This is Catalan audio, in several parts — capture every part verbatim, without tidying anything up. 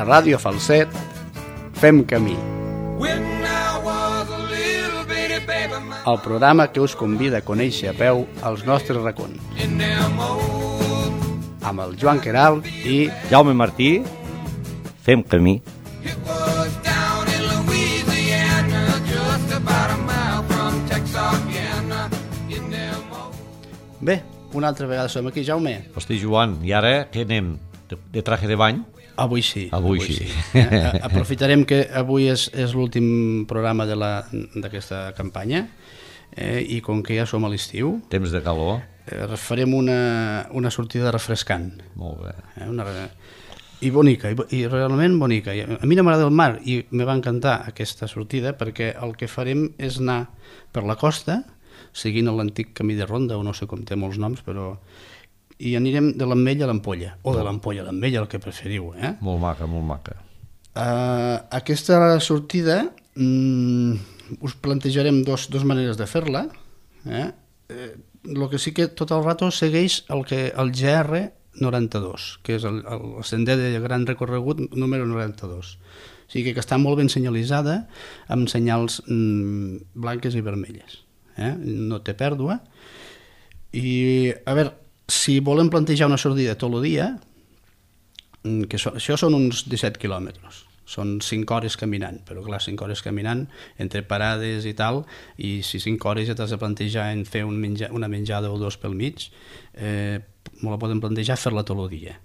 A Ràdio Falset fem camí. El programa que us convida a conèixer a peu els nostres racons. Amb el Joan Queralt i Jaume Martí, fem camí. Bé, una altra vegada som aquí, Jaume. Hosti, Joan, i ara què anem? De, de traje de bany? Avui sí. Avui, avui sí. sí. Eh? Aprofitarem que avui és, és l'últim programa de la, d'aquesta campanya eh, i com que ja som a l'estiu... Temps de calor. Eh, farem una, una sortida refrescant. Molt bé. Eh, una, I bonica, i, i realment bonica. A mi no m'agrada el mar i me va encantar aquesta sortida perquè el que farem és anar per la costa, seguint l'antic camí de Ronda, o no sé com té molts noms, però... i anirem de l'Ametlla a l'Ampolla, o de l'Ampolla a l'Ametlla, el que preferiu. Eh? Molt maca, molt maca. Uh, aquesta sortida um, us plantejarem dos, dos maneres de fer-la. Eh? Eh, el que sí que tot el rato segueix el, que, el G R noranta-dos, que és el, el sender de gran recorregut número noranta-dos. O sigui que està molt ben senyalitzada, amb senyals um, blanques i vermelles. Eh? No té pèrdua. I, a veure, si volem plantejar una sortida tot el dia, que so, això són uns disset quilòmetres, són cinc hores caminant, però clar, cinc hores caminant entre parades i tal, i si cinc hores ja t'has de plantejar en fer un menja, una menjada o dos pel mig, eh, me la podem plantejar fer-la tot el dia.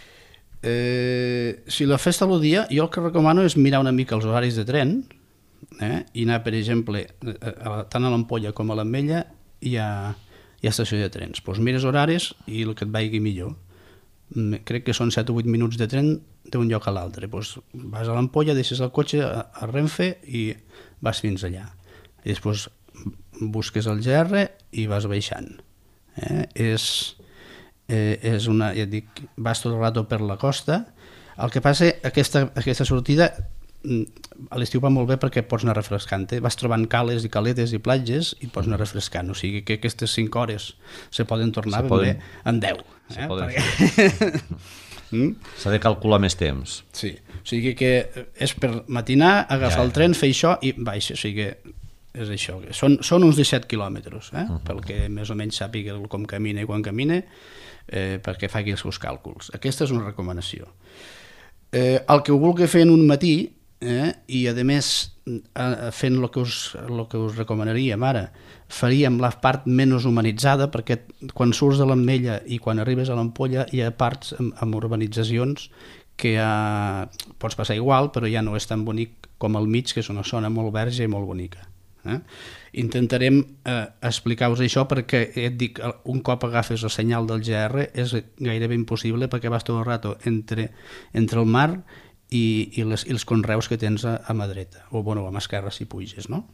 Eh, si la fes tot el dia, jo el que recomano és mirar una mica els horaris de tren, eh, i anar, per exemple, tant a l'Ampolla com a l'Ametlla hi ha... hi ha estació de trens, doncs mires horaris i el que et vagi millor. Crec que són set o vuit minuts de tren d'un lloc a l'altre. Doncs vas a l'Ampolla, deixes el cotxe a Renfe i vas fins allà. I després busques el G R i vas baixant. Eh? És, eh, és una, ja et dic, vas tot el rato per la costa. El que passa, aquesta, aquesta sortida a l'estiu va molt bé perquè pots anar refrescant, eh? Vas trobant cales i caletes i platges i pots anar refrescant, o sigui que aquestes cinc hores se poden tornar se ben poden... bé en deu. Eh? Perquè... mm? S'ha de calcular més temps. Sí, o sigui que és per matinar, agafar ja, el tren, fer això i baixa, o sigui que és això. Són, són uns disset quilòmetres, eh? Uh -huh. Pel que més o menys sàpiga com camina i quan camina, eh, perquè faci els seus càlculs. Aquesta és una recomanació. Eh, el que ho vulgui fer en un matí, Eh, i a més fent el que, us, el que us recomanaríem ara, faríem la part menys humanitzada, perquè quan surts de l'Ametlla i quan arribes a l'Ampolla hi ha parts amb, amb urbanitzacions que ja pots passar igual, però ja no és tan bonic com al mig, que és una zona molt verge i molt bonica. Eh? Intentarem eh, explicar-vos això perquè et dic, un cop agafes el senyal del G R és gairebé impossible perquè vas tot el rato entre, entre el mar i, i, les, i els conreus que tens a, a mà dreta, o bueno, a mà esquerra si puges, no?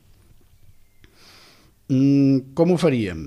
Mm, com ho faríem?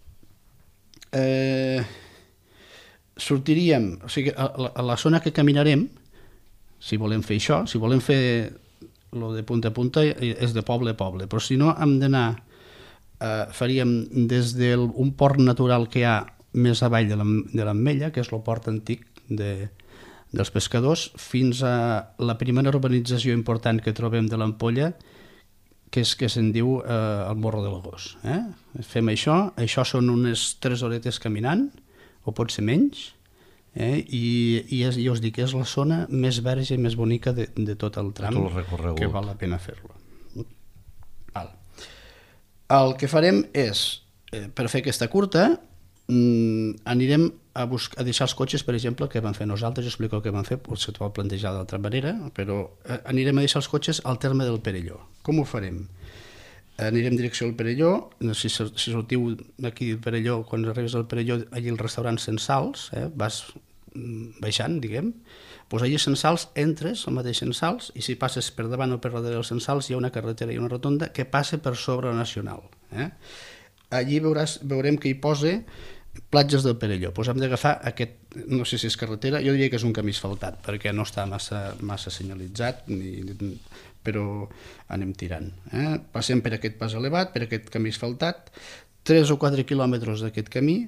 Eh, sortiríem, o sigui, a, a, a la zona que caminarem, si volem fer això, si volem fer lo de punta a punta, és de poble a poble, però si no hem d'anar, eh, faríem des d'un port natural que hi ha més avall de l'Ametlla, que és el port antic de dels pescadors, fins a la primera urbanització important que trobem de l'Ampolla, que és que se'n diu eh, el Morro de l'Agós. Eh? Fem això, això són unes tres horetes caminant, o pot ser menys, eh? i, i és, jo us dic, és la zona més verge i més bonica de, de tot el tram, tot el que val la pena fer-lo. Val. El que farem és, eh, per fer aquesta curta, mm, anirem A, buscar, a deixar els cotxes, per exemple, que vam fer nosaltres, jo explico el que vam fer, potser t'ho vol plantejar d'altra manera, però eh, anirem a deixar els cotxes al terme del Perelló. Com ho farem? Anirem en direcció al Perelló, si, si sortiu d'aquí del Perelló, quan arribes al Perelló, allí el restaurant Sensals, eh, vas baixant, diguem, doncs allí a Sensals entres, al mateix Sensals, i si passes per davant o per darrere dels Sensals hi ha una carretera i una rotonda que passa per sobre la Nacional. Eh? Allí veuràs, veurem que hi posa platges del Perelló. Pues hem d'agafar aquest, no sé si és carretera, jo diria que és un camí asfaltat perquè no està massa, massa senyalitzat, ni, però anem tirant. Eh? Passem per aquest pas elevat, per aquest camí asfaltat, tres o quatre quilòmetres d'aquest camí,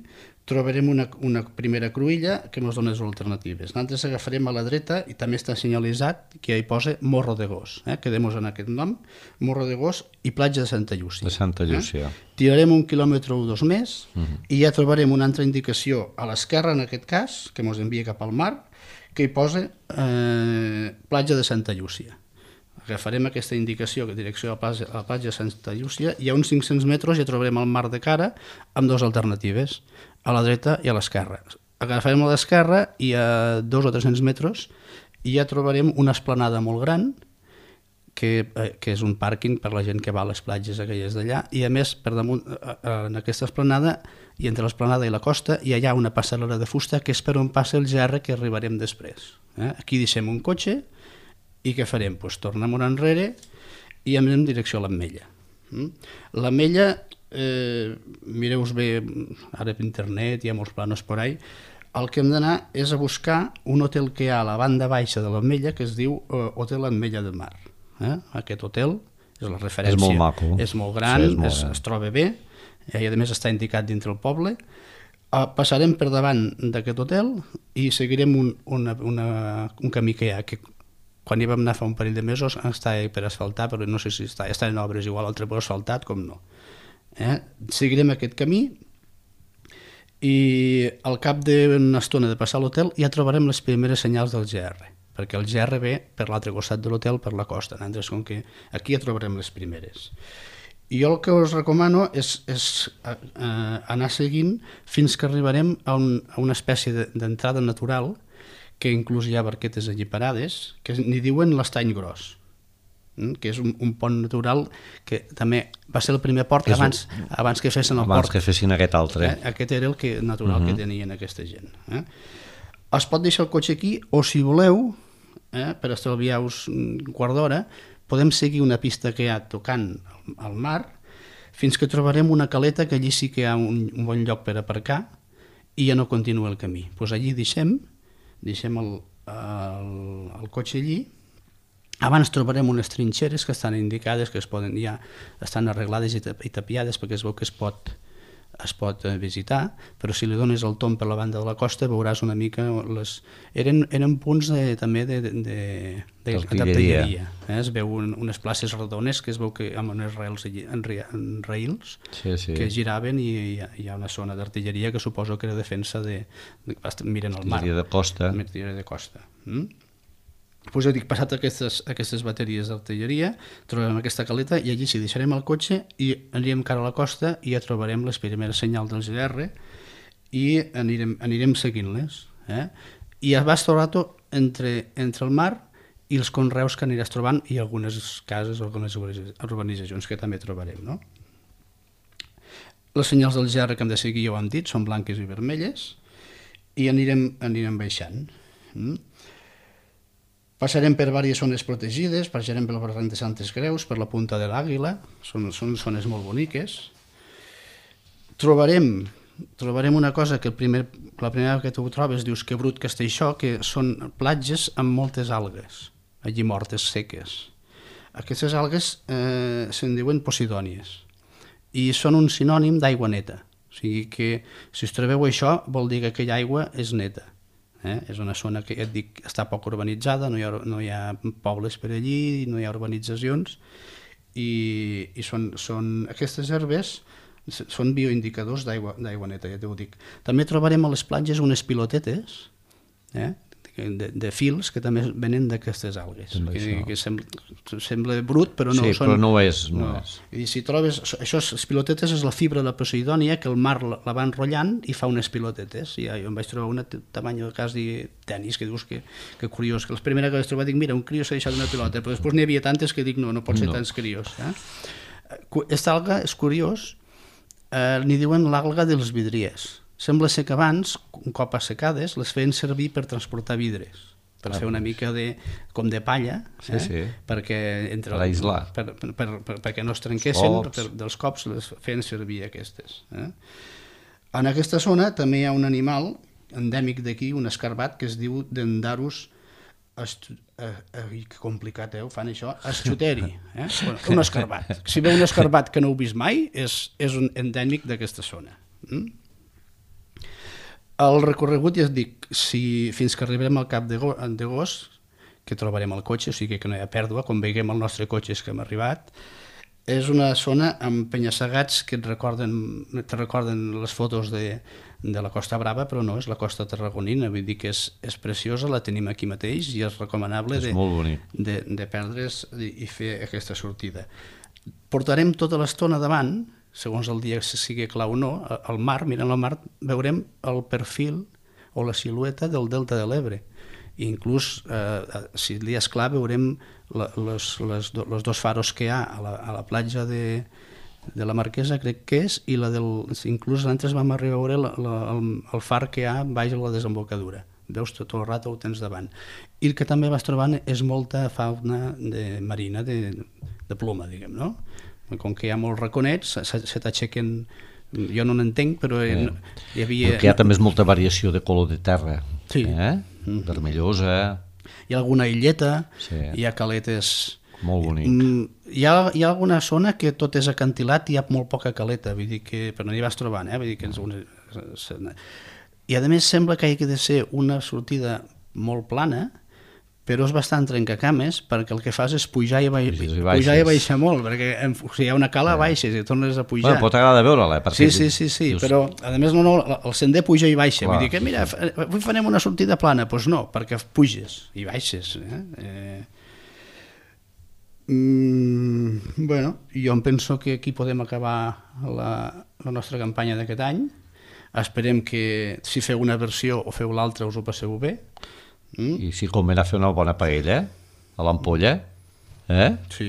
trobarem una, una primera cruïlla que ens dona les alternatives. Nosaltres agafarem a la dreta i també està senyalitzat que hi posa Morro de Gos, eh? Quedem-nos en aquest nom, Morro de Gos i platja de Santa Llúcia. De Santa Llúcia. Eh? Tirarem un quilòmetre o dos més Uh-huh. i ja trobarem una altra indicació a l'esquerra, en aquest cas, que ens envia cap al mar, que hi posa eh, platja de Santa Llúcia. Agafarem aquesta indicació que direcció a la platja, a la platja de Santa Llúcia i a uns cinc-cents metres ja trobarem el mar de cara amb dues alternatives, a la dreta i a l'esquerra. Agafarem a l'esquerra i a dos o tres-cents metres i ja trobarem una esplanada molt gran que, eh, que és un pàrquing per la gent que va a les platges aquelles d'allà i a més per damunt eh, en aquesta esplanada i entre l'esplanada i la costa hi ha una passarel·la de fusta que és per on passa el G R que arribarem després. Eh? Aquí deixem un cotxe i què farem? Pues tornem un enrere i anem en direcció a l'Ametlla. Mm? L'Ametlla, eh, mireu-vos bé, ara per internet hi ha molts planos por ahí, el que hem d'anar és a buscar un hotel que hi ha a la banda baixa de l'Ametlla que es diu eh, Hotel Ametlla de Mar. Eh? Aquest hotel és la referència. És molt maco. És molt gran, sí, és molt es, gran. es troba bé i a més està indicat dintre el poble. Uh, passarem per davant d'aquest hotel i seguirem un, una, una, un camí que hi ha que quan hi vam anar fa un parell de mesos està per asfaltar, però no sé si està, està en obres, igual altre per asfaltat com no. Eh? Seguirem aquest camí i al cap d'una estona de passar a l'hotel ja trobarem les primeres senyals del G R, perquè el G R ve per l'altre costat de l'hotel, per la costa, nosaltres com que aquí ja trobarem les primeres. I jo el que us recomano és, és eh, anar seguint fins que arribarem a, un, a una espècie d'entrada natural que inclús hi ha barquetes allí parades, que n'hi diuen l'Estany Gros, que és un, un pont natural que també va ser el primer port És abans, abans que fessin el abans port. que fessin aquest altre. Eh? Aquest era el que, natural uh-huh. que tenien aquesta gent. Eh? Es pot deixar el cotxe aquí o, si voleu, eh, per estalviar-vos un quart d'hora, podem seguir una pista que hi ha tocant al mar fins que trobarem una caleta que allí sí que hi ha un, un bon lloc per aparcar i ja no continua el camí. Pues allí deixem deixem el, el, el cotxe allí. Abans trobarem unes trinxeres que estan indicades, que es poden, ja estan arreglades i tapiades perquè es veu que es pot, es pot visitar, però si li dones el tomb per la banda de la costa veuràs una mica les... eren, eren punts de, també de, de, de, de d'artilleria. Eh? Es veu un, unes places redones que es veu que amb unes rails, en, en rails sí, sí. que giraven i hi ha, hi ha una zona d'artilleria que suposo que era defensa de... de miren el mar. Artilleria de costa. Artilleria de costa. Mm? Pues jo dic, passat aquestes, aquestes bateries d'artilleria, trobarem aquesta caleta i allí sí deixarem el cotxe i anirem cara a la costa i ja trobarem les primeres senyals del G R i anirem, anirem seguint-les. Eh? I vas trobar entre, entre el mar i els conreus que aniràs trobant i algunes cases, algunes urbanitzacions que també trobarem. No? Les senyals del G R que hem de seguir, ja ho hem dit, són blanques i vermelles i anirem, anirem baixant. Mm? Passarem per diverses zones protegides, passarem pel barranc de Santes Creus, per la Punta de l'Àguila, són, són zones molt boniques. Trobarem, trobarem una cosa que el primer, la primera que tu trobes dius que brut que està això, que són platges amb moltes algues, allí mortes, seques. Aquestes algues eh, se'n diuen posidònies i són un sinònim d'aigua neta. O sigui que si us trobeu això vol dir que aquella aigua és neta. Eh? És una zona que ja et dic, està poc urbanitzada, no hi ha, no hi ha pobles per allí, no hi ha urbanitzacions i, i són, són, aquestes herbes són bioindicadors d'aigua neta, ja t'ho dic. També trobarem a les platges unes pilotetes eh? de, de fils que també venen d'aquestes algues, que, que sembla, sembla brut però no. Sí, són, però no ho és. No no. és. I si trobes, això, les pilotetes és la fibra de la posidònia que el mar la, la va enrotllant i fa unes pilotetes. I ja, jo em vaig trobar una tamany de quasi tenis que dius que, que curiós, que la primera que vaig trobar dic, mira, un crió s'ha deixat una pilota, però després n'hi havia tantes que dic, no, no pot ser no. tants crios. Eh? Aquesta alga és curiós, eh, n'hi diuen l'alga dels vidriers. Sembla ser que abans, un cop assecades, les feien servir per transportar vidres, per ah, fer una mica de, com de palla, sí, eh? sí. perquè entre per aïslar. Per, per, per, per, perquè no es trenquessin, per, dels cops les feien servir aquestes. Eh? En aquesta zona també hi ha un animal endèmic d'aquí, un escarbat, que es diu Dendarus Estu... Eh, eh, que complicat, eh? Ho fan això, Eschuteri, eh? Bueno, un escarbat. Si veu un escarbat que no heu vist mai, és, és un endèmic d'aquesta zona. Mm? El recorregut, ja et dic, si fins que arribarem al cap d'agost, que trobarem el cotxe, o sigui que no hi ha pèrdua, quan veiem el nostre cotxe és que hem arribat, és una zona amb penya-segats que et recorden, te recorden les fotos de, de la Costa Brava, però no, és la costa tarragonina, vull dir que és, és preciosa, la tenim aquí mateix i és recomanable és de, molt bonic. de, de perdre's i, i fer aquesta sortida. Portarem tota l'estona davant, segons el dia si sigui clar o no, al mar, mirant al mar, veurem el perfil o la silueta del delta de l'Ebre. I inclús, eh, si el dia és clar, veurem la, les, les, do, els dos faros que hi ha a la, a la platja de, de la Marquesa, crec que és, i la del, inclús l'altre vam arribar a veure la, la, el, el far que hi ha baix a la desembocadura. Veus, tot el rato ho tens davant. I el que també vas trobant és molta fauna de marina, de, de ploma, diguem, no? Com que hi ha molts raconets, se, se t'aixequen, jo no n'entenc, però eh, hi havia... Perquè hi ha també molta variació de color de terra, sí. eh? Mm-hmm. Vermellosa... Hi ha alguna illeta, sí. Hi ha caletes... Molt bonic. Hi ha, hi ha alguna zona que tot és acantilat i hi ha molt poca caleta, vull dir que, però no hi vas trobant, eh? Vull dir que és una... I a més sembla que hi ha de ser una sortida molt plana, però és bastant trencacames perquè el que fas és pujar i, baix, i, pujar i baixar molt, perquè o sigui, hi ha una cala, baixes i tornes a pujar. Bueno, pot agradar veure-la. Sí, sí, sí, sí dius... però a més no, no, el sender puja i baixa. Clar, vull dir que, mira, sí. Avui farem una sortida plana. Doncs pues no, perquè puges i baixes. Eh? Eh... Mm, bueno, jo em penso que aquí podem acabar la, la nostra campanya d'aquest any. Esperem que si feu una versió o feu l'altra us ho passeu bé. Mm. I si convé anar a fer una bona paella a l'ampolla, eh? Sí.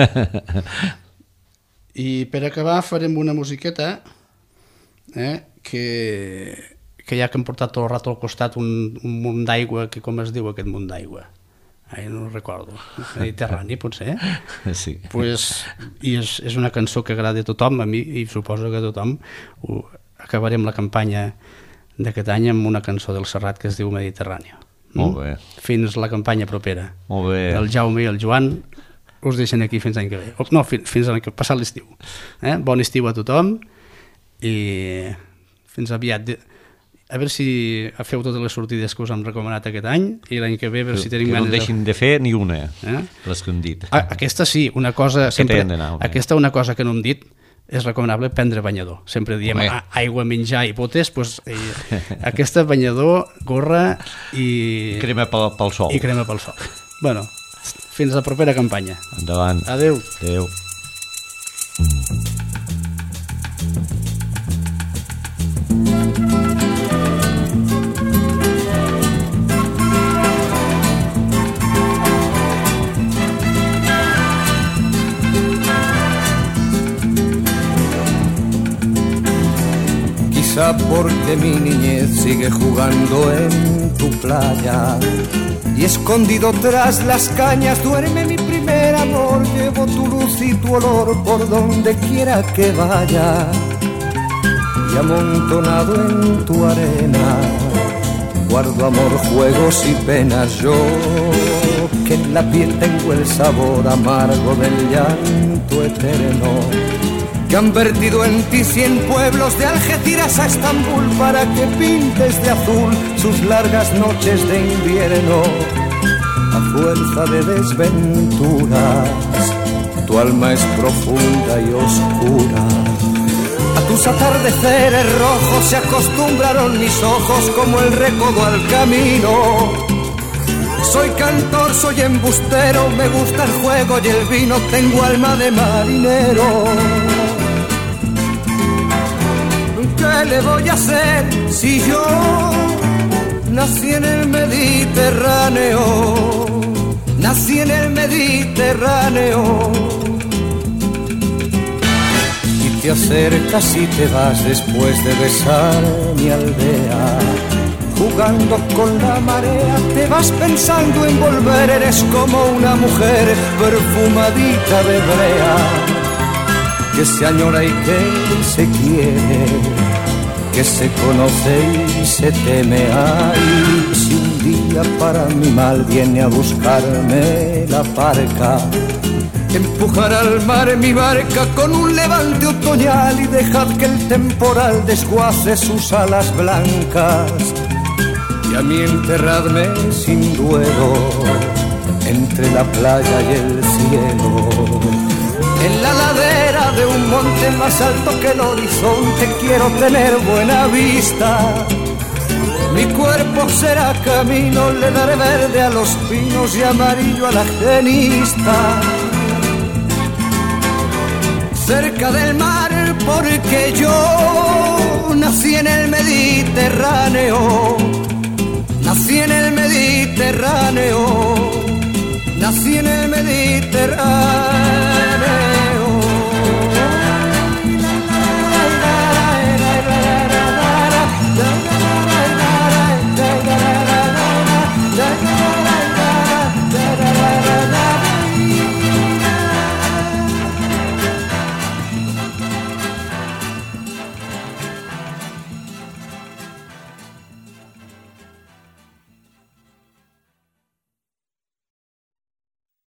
I per acabar farem una musiqueta eh, que, que ja que hem portat tot el rato al costat un, un munt d'aigua, que com es diu aquest munt d'aigua? Ai, no ho recordo. Mediterrani, potser? Sí. Pues, i és, és una cançó que agrada a tothom, a mi, i suposo que a tothom. Ho, acabarem la campanya d'aquest any amb una cançó del Serrat que es diu Mediterrani. Molt bé. Fins la campanya propera. Molt bé. El Jaume i el Joan us deixen aquí fins l'any que ve. No, fins, fins l'any que passat l'estiu. Eh? Bon estiu a tothom i fins aviat. A veure si feu totes les sortides que us hem recomanat aquest any i l'any que ve a veure si tenim ganes... Que no deixin de fer ni una, eh? les que hem dit. Ah, aquesta sí, una cosa... Sempre, aquesta una cosa que no hem dit, és recomanable prendre banyador. Sempre diem a, aigua, menjar i botes, doncs, eh, aquesta banyador, gorra i... Crema pel, pel sol. I crema pel sol. Bueno, fins a la propera campanya. Endavant. Adéu. Adéu. Porque mi niñez sigue jugando en tu playa y escondido tras las cañas duerme mi primer amor. Llevo tu luz y tu olor por donde quiera que vaya y amontonado en tu arena guardo amor, juegos y penas. Yo que en la piel tengo el sabor amargo del llanto eterno que han vertido en ti cien pueblos de Algeciras a Estambul para que pintes de azul sus largas noches de invierno. A fuerza de desventuras, tu alma es profunda y oscura. A tus atardeceres rojos se acostumbraron mis ojos como el recodo al camino. Soy cantor, soy embustero, me gusta el juego y el vino, tengo alma de marinero. ¿Qué le voy a hacer si yo nací en el Mediterráneo? Nací en el Mediterráneo. Y te acercas y te vas después de besar mi aldea. Jugando con la marea, te vas pensando en volver. Eres como una mujer perfumadita de brea, que se añora y que se quiere, que se conoce y se teme. Ay, si un día para mi mal viene a buscarme la parca, Empujar al mar mi barca con un levante otoñal y dejad que el temporal desguace sus alas blancas. Y a mí enterradme sin duelo entre la playa y el cielo. En la ladera de un monte más alto que el horizonte quiero tener buena vista. Mi cuerpo será camino, le daré verde a los pinos y amarillo a la genista. Cerca del mar porque yo nací en el Mediterráneo, nací en el Mediterráneo, nací en el Mediterráneo.